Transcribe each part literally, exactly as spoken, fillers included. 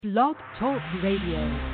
Blog Talk Radio.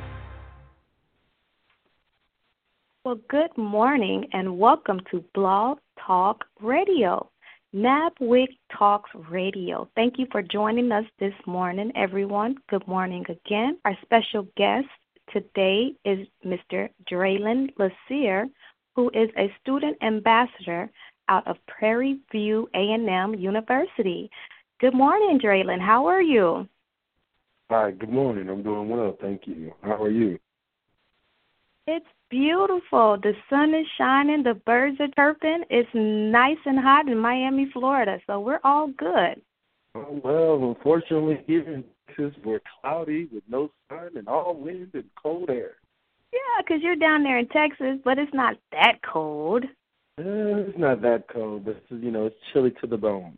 Well, good morning and welcome to Blog Talk Radio, NABWIC Talks Radio. Thank you for joining us this morning, everyone. Good morning again. Our special guest today is Mister Draylon Lacier, who is a student ambassador out of Prairie View A and M University. Good morning, Draylon. How are you? Hi, good morning. I'm doing well, thank you. How are you? It's beautiful. The sun is shining. The birds are chirping. It's nice and hot in Miami, Florida, so we're all good. Oh, well, unfortunately, here in Texas, we're cloudy with no sun and all wind and cold air. Yeah, because you're down there in Texas, but it's not that cold. Eh, it's not that cold, but, you know, it's chilly to the bone.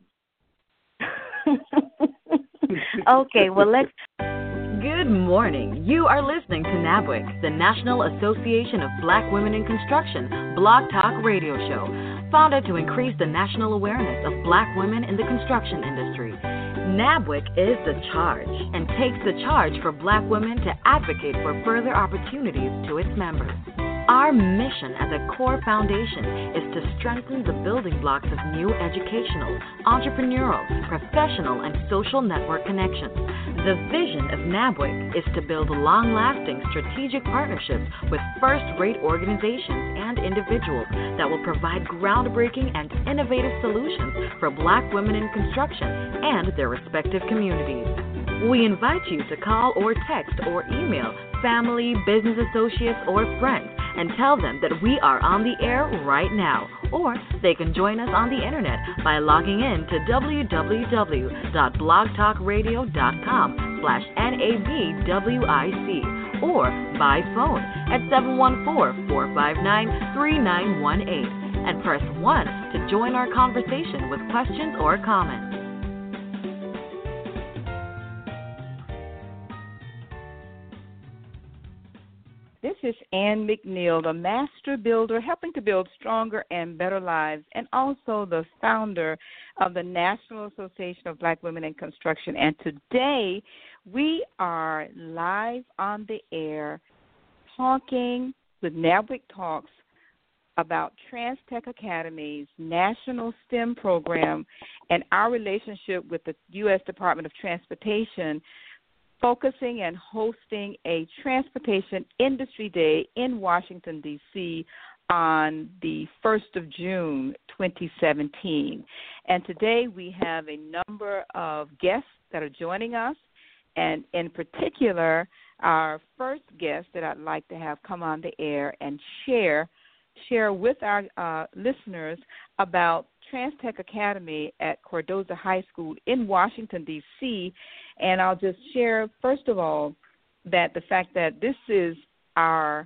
Okay, well, let's... Good morning. You are listening to NABWIC, the National Association of Black Women in Construction Blog Talk Radio Show, founded to increase the national awareness of Black women in the construction industry. NABWIC is the charge and takes the charge for Black women to advocate for further opportunities to its members. Our mission as a core foundation is to strengthen the building blocks of new educational, entrepreneurial, professional, and social network connections. The vision of NABWIC is to build long-lasting strategic partnerships with first-rate organizations and individuals that will provide groundbreaking and innovative solutions for Black women in construction and their respective communities. We invite you to call or text or email family, business associates, or friends and tell them that we are on the air right now. Or they can join us on the internet by logging in to www.blogtalkradio.com slash NABWIC or by phone at seven one four, four five nine, three nine one eight and press one to join our conversation with questions or comments. This is Ann McNeil, the master builder, helping to build stronger and better lives, and also the founder of the National Association of Black Women in Construction. And today we are live on the air talking with NABWIC Talks about TransTech Academy's National STEM program and our relationship with the U S Department of Transportation, focusing and hosting a Transportation Industry Day in Washington, D C on the first of June, twenty seventeen. And today we have a number of guests that are joining us, and in particular, our first guest that I'd like to have come on the air and share share with our uh, listeners about TransTech Academy at Cardozo High School in Washington, D C, and I'll just share, first of all, that the fact that this is our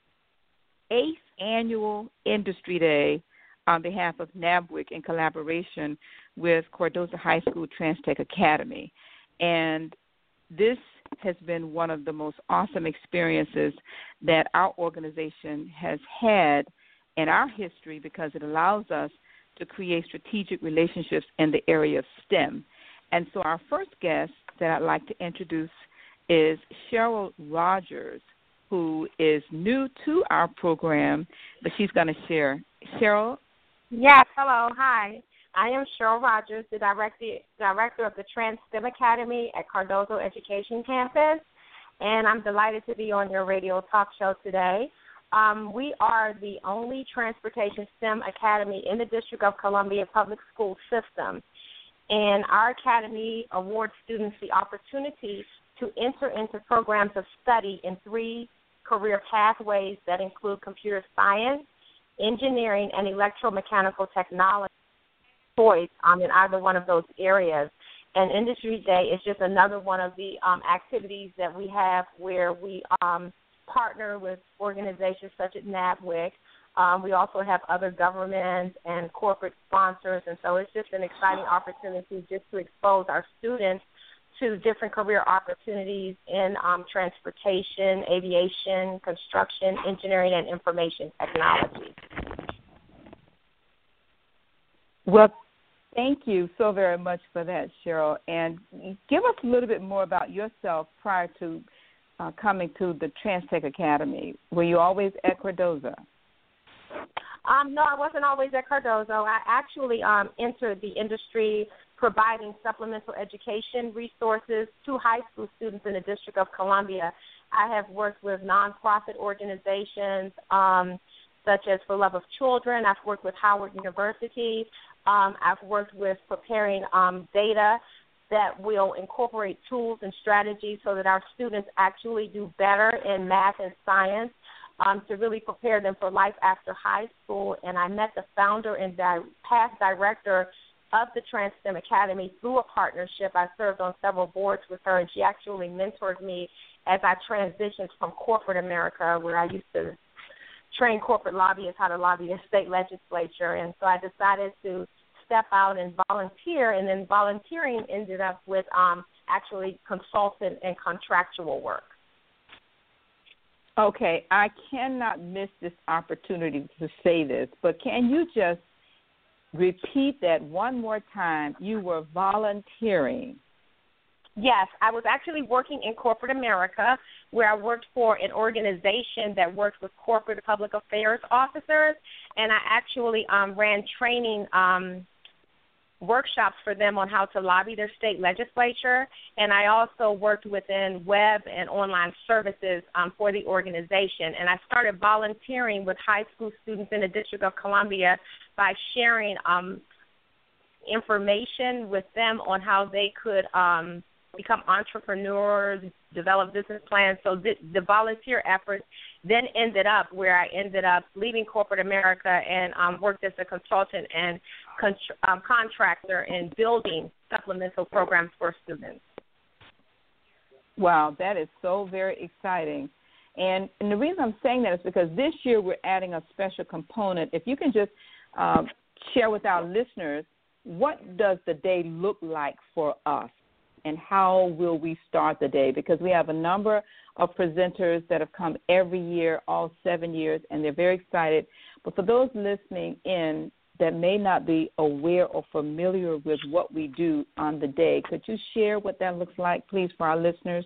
eighth annual Industry Day on behalf of NABWIC in collaboration with Cardozo High School TransTech Academy. And this has been one of the most awesome experiences that our organization has had in our history because it allows us to create strategic relationships in the area of STEM. And so our first guest that I'd like to introduce is Cheryl Rogers, who is new to our program, but she's going to share. Cheryl? Yes, hello, hi. I am Cheryl Rogers, the director, director of the Trans STEM Academy at Cardozo Education Campus, and I'm delighted to be on your radio talk show today. Um, we are the only transportation STEM academy in the District of Columbia Public School System, and our academy awards students the opportunity to enter into programs of study in three career pathways that include computer science, engineering, and electromechanical technology choice um, in either one of those areas. And Industry Day is just another one of the um, activities that we have where we um, partner with organizations such as NABWIC. Um, we also have other governments and corporate sponsors, and so it's just an exciting opportunity just to expose our students to different career opportunities in um, transportation, aviation, construction, engineering, and information technology. Well, Thank you so very much for that, Cheryl. And give us a little bit more about yourself prior to uh, coming to the TransTech Academy. Were you always at Cardozo? Um, no, I wasn't always at Cardozo. I actually um, entered the industry providing supplemental education resources to high school students in the District of Columbia. I have worked with nonprofit organizations um, such as For Love of Children. I've worked with Howard University. Um, I've worked with preparing um, data that will incorporate tools and strategies so that our students actually do better in math and science um, to really prepare them for life after high school. And I met the founder and di- past director of the TransSTEM Academy through a partnership. I served on several boards with her, and she actually mentored me as I transitioned from corporate America, where I used to train corporate lobbyists how to lobby the state legislature. And so I decided to step out and volunteer, and then volunteering ended up with um, actually consultant and contractual work. Okay, I cannot miss this opportunity to say this, but can you just repeat that one more time? You were volunteering. Yes, I was actually working in corporate America, where I worked for an organization that worked with corporate public affairs officers, and I actually um, ran training um, workshops for them on how to lobby their state legislature, and I also worked within web and online services um, for the organization. And I started volunteering with high school students in the District of Columbia by sharing um, information with them on how they could um, become entrepreneurs, develop business plans. So the, the volunteer efforts then ended up where I ended up leaving corporate America and um, worked as a consultant and con- um, contractor in building supplemental programs for students. Wow, that is so very exciting. And, and the reason I'm saying that is because this year we're adding a special component. If you can just um, share with our listeners, what does the day look like for us? And how will we start the day? Because we have a number of presenters that have come every year, all seven years, and they're very excited. But for those listening in that may not be aware or familiar with what we do on the day, could you share what that looks like, please, for our listeners?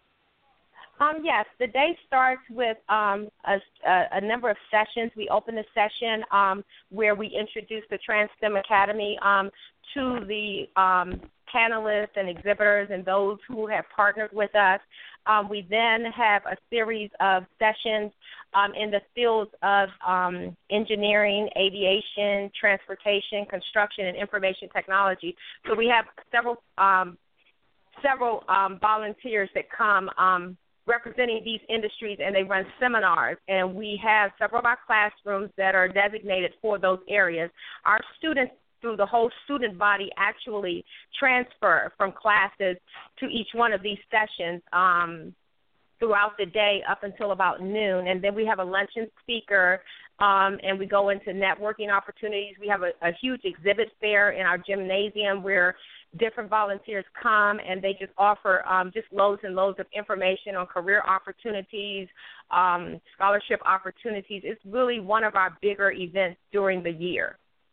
Um, yes, the day starts with um, a, a number of sessions. We open a session um, where we introduce the TransSTEM Academy um, to the um, panelists and exhibitors and those who have partnered with us. Um, we then have a series of sessions um, in the fields of um, engineering, aviation, transportation, construction, and information technology. So we have several um, several um, volunteers that come um, representing these industries, and they run seminars. And we have several of our classrooms that are designated for those areas. Our students through the whole student body actually transfer from classes to each one of these sessions um, throughout the day up until about noon. And then we have a luncheon speaker, um, and we go into networking opportunities. We have a, a huge exhibit fair in our gymnasium where different volunteers come, and they just offer um, just loads and loads of information on career opportunities, um, scholarship opportunities. It's really one of our bigger events during the year.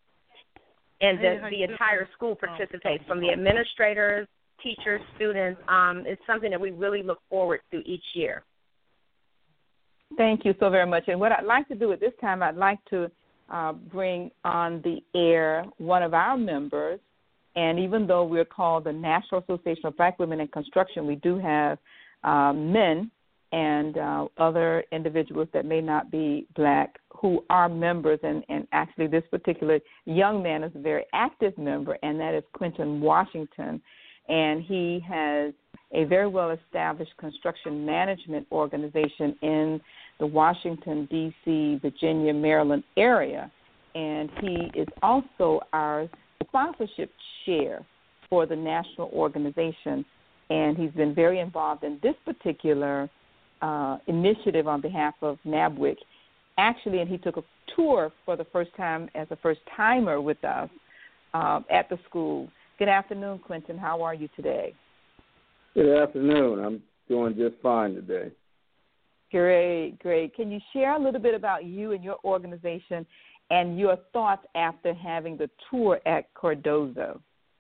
And the, the entire school participates, from the administrators, teachers, students. Um, it's something that we really look forward to each year. Thank you so very much. And what I'd like to do at this time, I'd like to uh, bring on the air one of our members. And even though we're called the National Association of Black Women in Construction, we do have uh, men and uh, other individuals that may not be black who are members, and, and actually this particular young man is a very active member, and that is Quentin Washington, and he has a very well-established construction management organization in the Washington, D C, Virginia, Maryland area, and he is also our sponsorship chair for the national organization, and he's been very involved in this particular Uh, initiative on behalf of NABWIC, actually, and he took a tour for the first time as a first-timer with us uh, at the school. Good afternoon, Quentin. How are you today? Good afternoon. I'm doing just fine today. Great, great. Can you share a little bit about you and your organization and your thoughts after having the tour at Cardozo.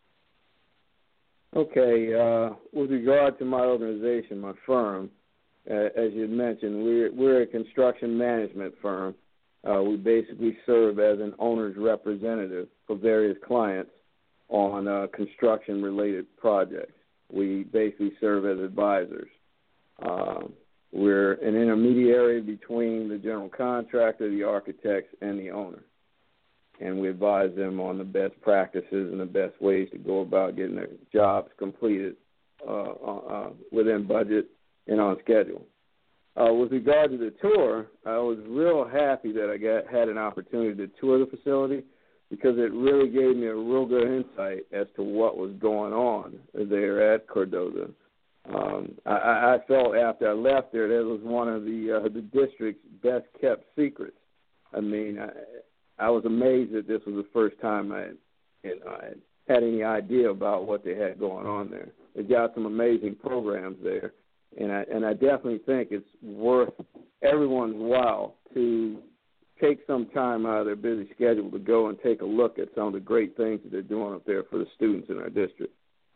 Okay, uh, with regard to my organization, my firm, uh, as you mentioned, we're, we're a construction management firm. Uh, we basically serve as an owner's representative for various clients on uh, construction-related projects. We basically serve as advisors. Uh, we're an intermediary between the general contractor, the architects, and the owner. And we advise them on the best practices and the best ways to go about getting their jobs completed uh, uh, within budget and on schedule. Uh, with regard to the tour, I was real happy that I got had an opportunity to tour the facility because it really gave me a real good insight as to what was going on there at Cardozo. Um, I, I felt after I left there that was one of the uh, the district's best kept secrets. I mean, I, I was amazed that this was the first time I, you know, I had any idea about what they had going on there. They got some amazing programs there, and I and I definitely think it's worth everyone's while to take some time out of their busy schedule to go and take a look at some of the great things that they're doing up there for the students in our district.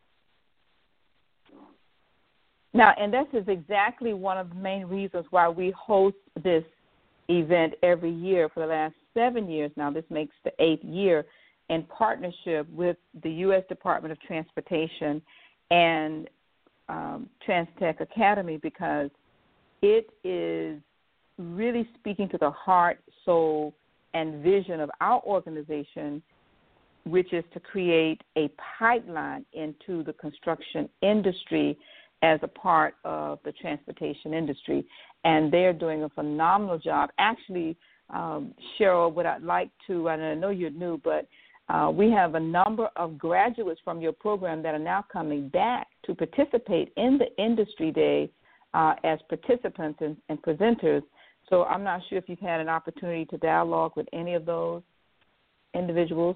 Now, and this is exactly one of the main reasons why we host this event every year for the last seven years now. This makes the eighth year in partnership with the U S Department of Transportation and um, TransTech Academy, because it is really speaking to the heart, soul, and vision of our organization, which is to create a pipeline into the construction industry as a part of the transportation industry. And they're doing a phenomenal job. Actually, um, Cheryl, what I'd like to, and I know you're new, but uh, we have a number of graduates from your program that are now coming back to participate in the Industry Day uh, as participants and, and presenters. So I'm not sure if you've had an opportunity to dialogue with any of those individuals.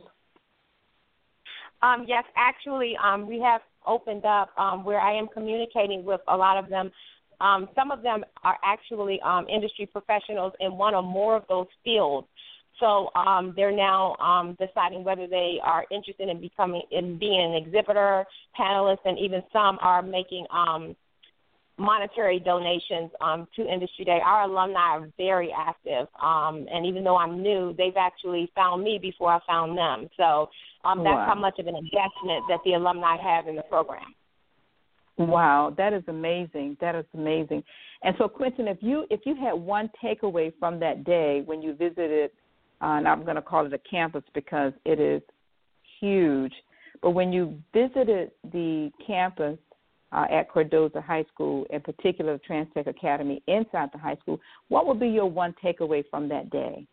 Um, yes, actually, um, we have opened up um, where I am communicating with a lot of them. Um, some of them are actually um, industry professionals in one or more of those fields. So um, they're now um, deciding whether they are interested in becoming, in being an exhibitor, panelist, and even some are making um, monetary donations um, to Industry Day. Our alumni are very active, um, and even though I'm new, they've actually found me before I found them. So um, that's wow. how much of an investment that the alumni have in the program. Wow, that is amazing. That is amazing. And so, Quentin, if you if you had one takeaway from that day when you visited, uh, and I'm going to call it a campus because it is huge, but when you visited the campus uh, at Cardozo High School, in particular the TransTech Academy inside the high school, what would be your one takeaway from that day?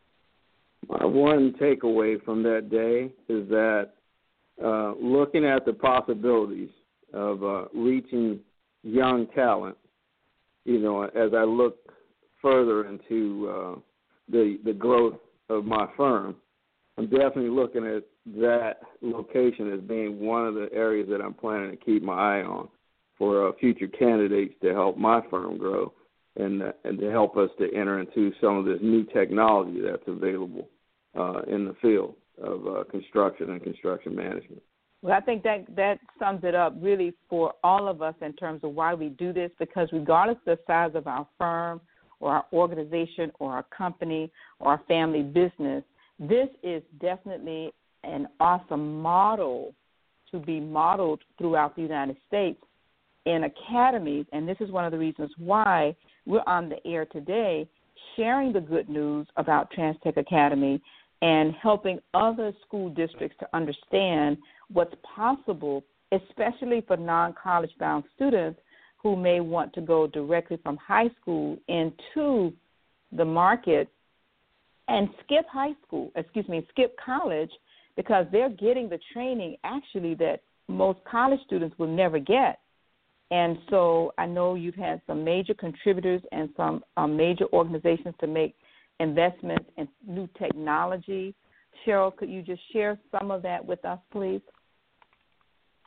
My one takeaway from that day is that uh, looking at the possibilities of uh, reaching young talent, you know, as I look further into uh, the the growth of my firm, I'm definitely looking at that location as being one of the areas that I'm planning to keep my eye on for uh, future candidates to help my firm grow and uh, and to help us to enter into some of this new technology that's available uh, in the field of uh, construction and construction management. Well, I think that, that sums it up really for all of us in terms of why we do this, because regardless of the size of our firm or our organization or our company or our family business, this is definitely an awesome model to be modeled throughout the United States in academies, and this is one of the reasons why we're on the air today sharing the good news about TransTech Academy and helping other school districts to understand what's possible, especially for non-college bound students who may want to go directly from high school into the market and skip high school, excuse me, skip college, because they're getting the training actually that most college students will never get. And so I know you've had some major contributors and some um, major organizations to make investments in new technology. Cheryl, could you just share some of that with us, please?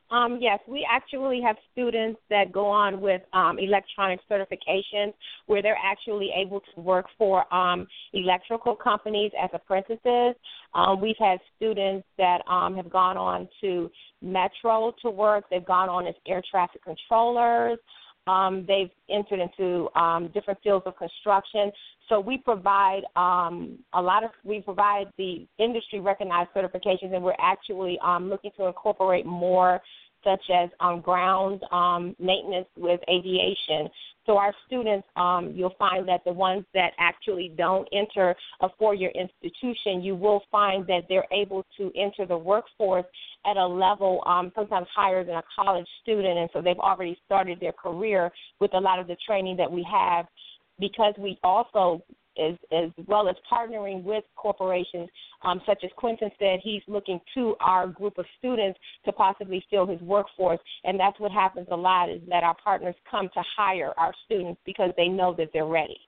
Um, yes, we actually have students that go on with um, electronic certifications where they're actually able to work for um, electrical companies as apprentices. Um, we've had students that um, have gone on to Metro to work. They've gone on as air traffic controllers. Um, they've entered into um, different fields of construction. So we provide um, a lot of, we provide the industry recognized certifications, and we're actually um, looking to incorporate more, such as um, ground um, maintenance with aviation. So our students, um, you'll find that the ones that actually don't enter a four-year institution, you will find that they're able to enter the workforce at a level um, sometimes higher than a college student, and so they've already started their career with a lot of the training that we have, because we also, as, as well as partnering with corporations, um, such as Quentin said, he's looking to our group of students to possibly fill his workforce, and that's what happens a lot, is that our partners come to hire our students because they know that they're ready.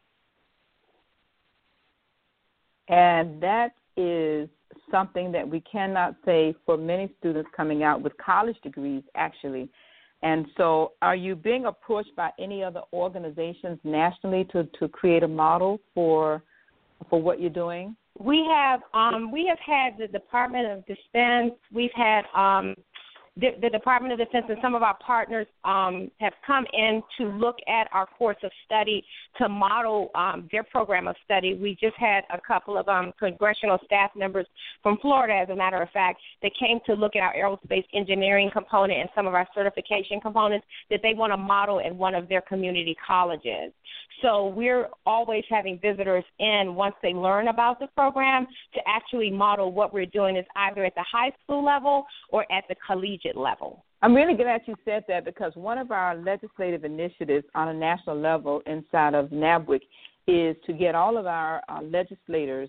And that is something that we cannot say for many students coming out with college degrees, actually. And so are you being approached by any other organizations nationally to, to create a model for for what you're doing? We have um, we have had the Department of Defense. We've had um, the, the Department of Defense and some of our partners um, have come in to look at our course of study to model um, their program of study. We just had a couple of um, congressional staff members from Florida, as a matter of fact, that came to look at our aerospace engineering component and some of our certification components that they want to model at one of their community colleges. So we're always having visitors in once they learn about the program to actually model what we're doing is either at the high school level or at the collegiate level. I'm really glad you said that, because one of our legislative initiatives on a national level inside of NABWIC is to get all of our uh, legislators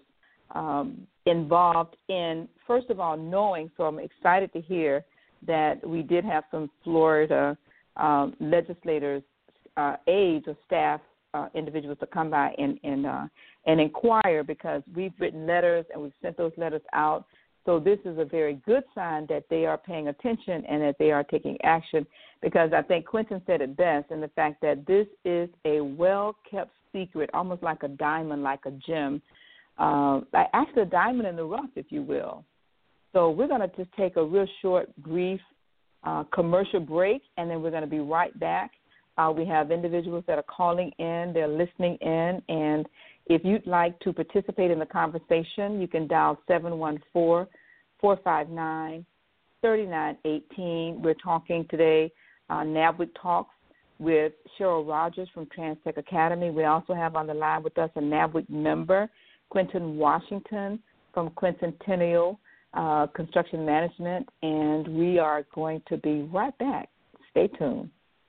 um, involved in, first of all, knowing, so I'm excited to hear that we did have some Florida um, legislators, uh, aides or staff Uh, individuals to come by and and, uh, and inquire, because we've written letters and we've sent those letters out. So this is a very good sign that they are paying attention and that they are taking action, because I think Quentin said it best in the fact that this is a well-kept secret, almost like a diamond, like a gem, uh, like actually a diamond in the rough, if you will. So we're going to just take a real short, brief uh, commercial break, and then we're going to be right back. Uh, we have individuals that are calling in, they're listening in, and if you'd like to participate in the conversation, you can dial seven one four, four five nine, three nine one eight. We're talking today on NABWIC Talks with Cheryl Rogers from Trans-Tech Academy. We also have on the line with us a NABWIC member, Quentin Washington from Quincentennial uh, Construction Management, and we are going to be right back. Stay tuned.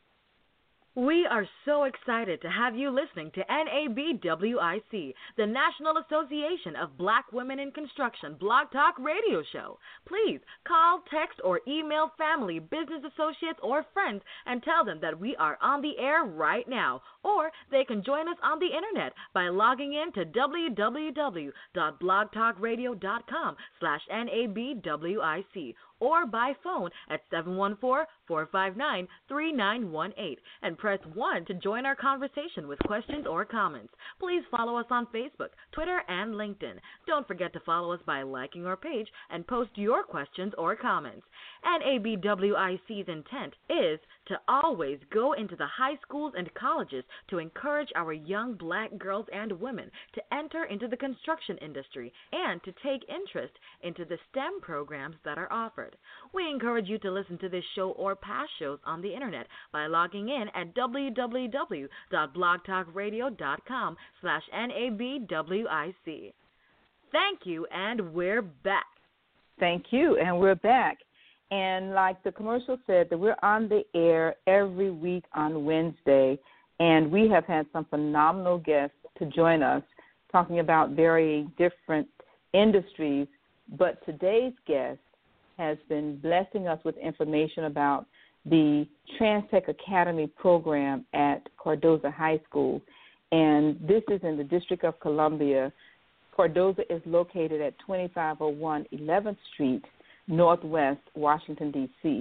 We are so excited to have you listening to N A B W I C, the National Association of Black Women in Construction Blog Talk Radio Show. Please call, text, or email family, business associates, or friends and tell them that we are on the air right now. Or they can join us on the internet by logging in to w w w dot blog talk radio dot com slash N A B W I C or by phone at seven one four, four five nine, three nine one eight and press one to join our conversation with questions or comments. Please follow us on Facebook, Twitter, and LinkedIn. Don't forget to follow us by liking our page and post your questions or comments. N A B W I C's intent is to always go into the high schools and colleges to encourage our young black girls and women to enter into the construction industry and to take interest into the STEM programs that are offered. We encourage you to listen to this show or past shows on the internet by logging in at w w w dot blog talk radio dot com slash N A B W I C. Thank you, and we're back. Thank you, and we're back. And like the commercial said, that we're on the air every week on Wednesday, and we have had some phenomenal guests to join us talking about very different industries. But today's guest has been blessing us with information about the Trans-Tech Academy program at Cardozo High School, and this is in the District of Columbia. Cardozo is located at twenty-five oh one eleventh Street, Northwest Washington, D C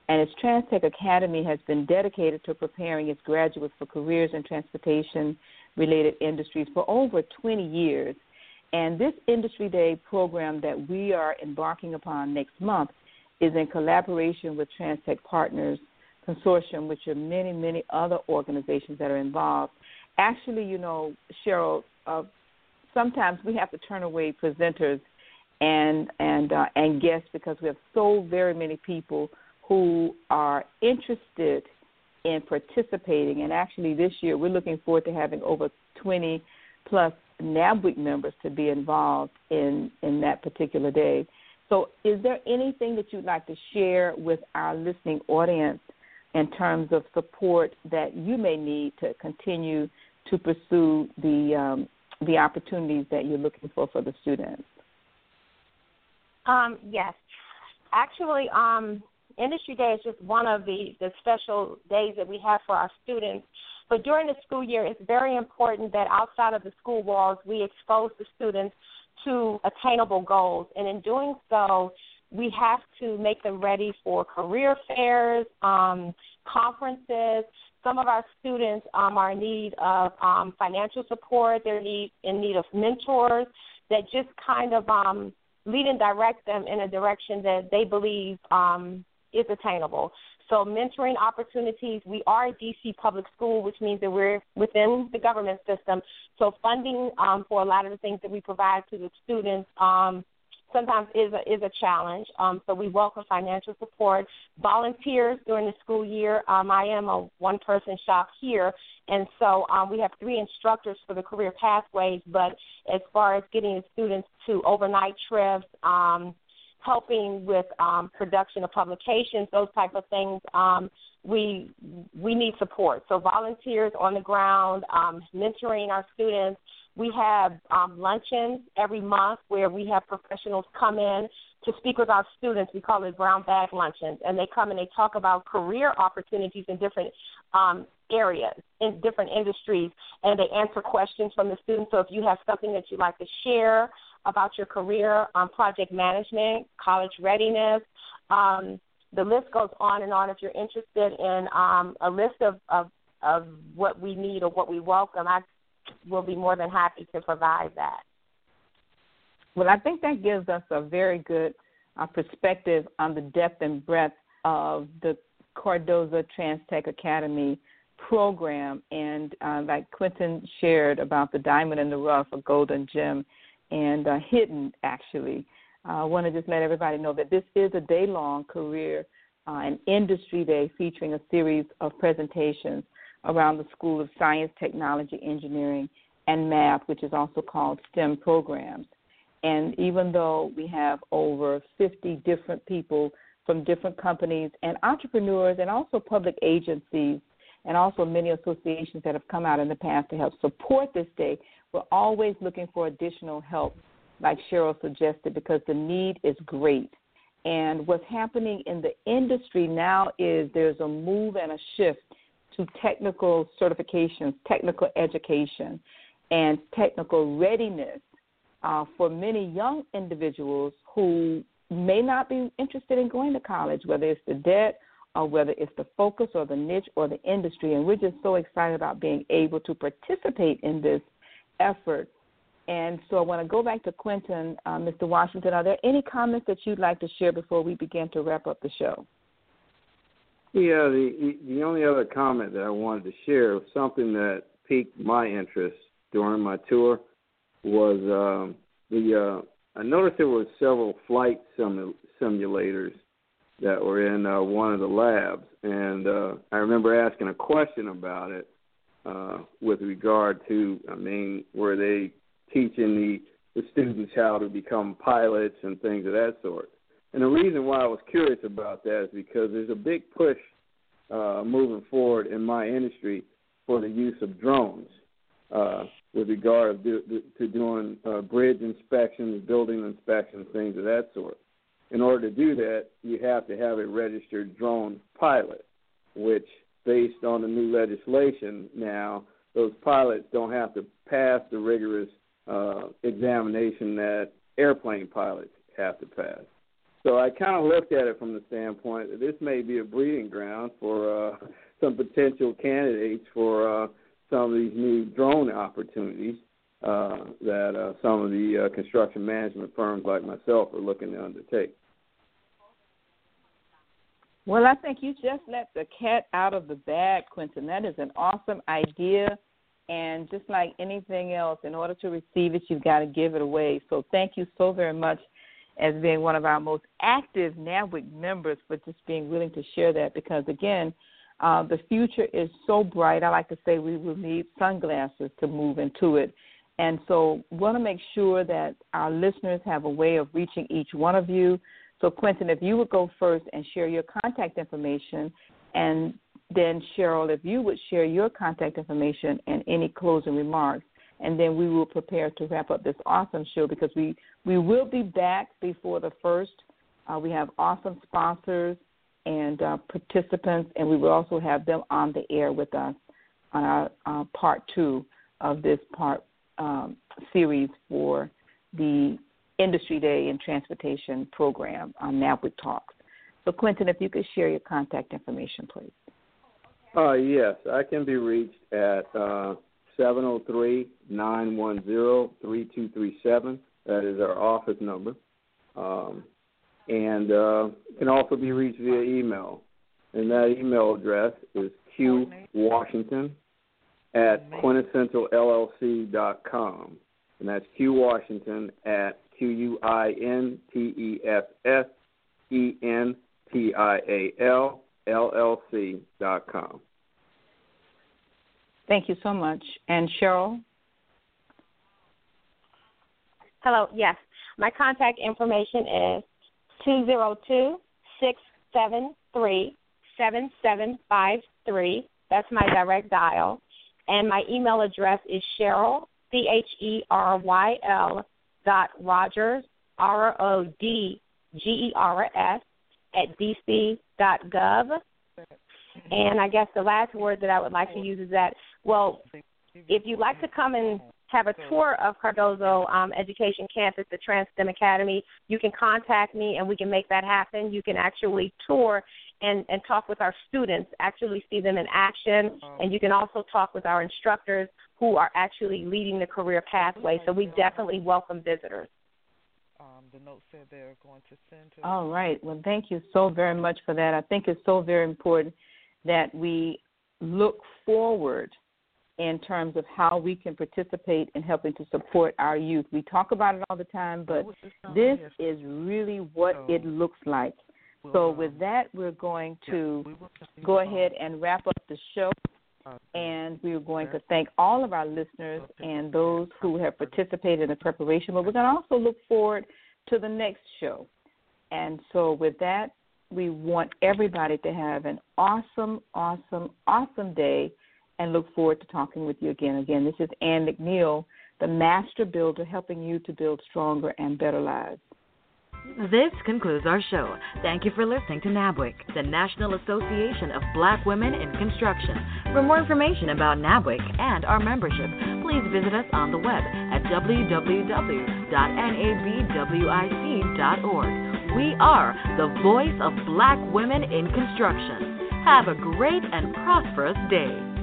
and its TransTech Academy has been dedicated to preparing its graduates for careers in transportation-related industries for over twenty years. And this Industry Day program that we are embarking upon next month is in collaboration with TransTech Partners Consortium, which are many, many other organizations that are involved. Actually, you know, Cheryl, uh, sometimes we have to turn away presenters and and uh, and guests because we have so very many people who are interested in participating. And actually this year we're looking forward to having over twenty plus NABWIC members to be involved in, in that particular day. So is there anything that you'd like to share with our listening audience in terms of support that you may need to continue to pursue the um, the opportunities that you're looking for for the students? Um, yes. Actually, um, Industry Day is just one of the, the special days that we have for our students. But during the school year, it's very important that outside of the school walls, we expose the students to attainable goals. And in doing so, we have to make them ready for career fairs, um, conferences. Some of our students um, are in need of um, financial support. They're need, in need of mentors that just kind of um, lead and direct them in a direction that they believe um, is attainable. So mentoring opportunities, we are a D C public school, which means that we're within the government system. So funding um, for a lot of the things that we provide to the students um, sometimes is a, is a challenge. Um, so we welcome financial support. Volunteers during the school year. Um, I am a one-person shop here, and so um, we have three instructors for the career pathways. But as far as getting the students to overnight trips, um, helping with um, production of publications, those type of things, um, we we need support. So volunteers on the ground, um, mentoring our students. We have um, luncheons every month where we have professionals come in to speak with our students. We call it brown bag luncheons, and they come and they talk about career opportunities in different um, areas, in different industries, and they answer questions from the students. So if you have something that you'd like to share about your career, um, project management, college readiness, um, the list goes on and on. If you're interested in um, a list of, of, of what we need or what we welcome, I will be more than happy to provide that. Well, I think that gives us a very good uh, perspective on the depth and breadth of the Cardozo TransTech Academy program. And uh, like Quentin shared about the diamond in the rough, a golden gem, and uh, hidden, actually. Uh, I want to just let everybody know that this is a day-long career uh, and industry day featuring a series of presentations around the School of Science, Technology, Engineering, and Math, which is also called STEM programs. And even though we have over fifty different people from different companies and entrepreneurs and also public agencies and also many associations that have come out in the past to help support this day, we're always looking for additional help, like Cheryl suggested, because the need is great. And what's happening in the industry now is there's a move and a shift to technical certifications, technical education, and technical readiness uh, for many young individuals who may not be interested in going to college, whether it's the debt or whether it's the focus or the niche or the industry. And we're just so excited about being able to participate in this effort. And so I want to go back to Quentin, uh, Mister Washington. Are there any comments that you'd like to share before we begin to wrap up the show? Yeah, the the only other comment that I wanted to share was something that piqued my interest during my tour was um, the uh, I noticed there were several flight simu- simulators that were in uh, one of the labs, and uh, I remember asking a question about it uh, with regard to, I mean, were they teaching the, the students how to become pilots and things of that sort. And the reason why I was curious about that is because there's a big push uh, moving forward in my industry for the use of drones uh, with regard to, to doing uh, bridge inspections, building inspections, things of that sort. In order to do that, you have to have a registered drone pilot, which, based on the new legislation now, those pilots don't have to pass the rigorous uh, examination that airplane pilots have to pass. So I kind of looked at it from the standpoint that this may be a breeding ground for uh, some potential candidates for uh, some of these new drone opportunities uh, that uh, some of the uh, construction management firms like myself are looking to undertake. Well, I think you just let the cat out of the bag, Quentin. That is an awesome idea. And just like anything else, in order to receive it, you've got to give it away. So thank you so very much as being one of our most active NABWIC members for just being willing to share that because, again, uh, the future is so bright. I like to say we will need sunglasses to move into it. And so we want to make sure that our listeners have a way of reaching each one of you. So, Quentin, if you would go first and share your contact information, and then, Cheryl, if you would share your contact information and any closing remarks, and then we will prepare to wrap up this awesome show because we, we will be back before the first. Uh, we have awesome sponsors and uh, participants, and we will also have them on the air with us on our uh, part two of this part um, series for the Industry Day and Transportation program on NABWIC Talks. So, Quentin, if you could share your contact information, please. Uh, yes, I can be reached at uh, seven oh three, nine one zero, three two three seven. That is our office number. Um, and uh, can also be reached via email. And that email address is qwashington at quintessential L L C dot com. And that's qwashington at Q U I N T E S S E N T I A L L L C dot com. Thank you so much. And Cheryl? Hello, yes. My contact information is two zero two, six seven three, seven seven five three. That's my direct dial. And my email address is Cheryl, C H E R Y L, dot Rogers, R O D G E R S, at D C dot gov. And I guess the last word that I would like to use is that, well, if you'd like to come and have a tour of Cardozo um, Education Campus, the TransSTEM Academy, you can contact me and we can make that happen. You can actually tour and, and talk with our students, actually see them in action, and you can also talk with our instructors who are actually leading the career pathway. So we definitely welcome visitors. Um, the note said they're going to send to. All right. Well, thank you so very much for that. I think it's so very important that we look forward in terms of how we can participate in helping to support our youth. We talk about it all the time, but this is really what it looks like. So with that, we're going to go ahead and wrap up the show. And we are going to thank all of our listeners and those who have participated in the preparation. But we're going to also look forward to the next show. And so with that, we want everybody to have an awesome, awesome, awesome day and look forward to talking with you again. Again, this is Ann McNeil, the Master Builder, helping you to build stronger and better lives. This concludes our show. Thank you for listening to NABWIC, the National Association of Black Women in Construction. For more information about NABWIC and our membership, please visit us on the web at w w w dot n a b w i c dot org. We are the voice of Black women in construction. Have a great and prosperous day.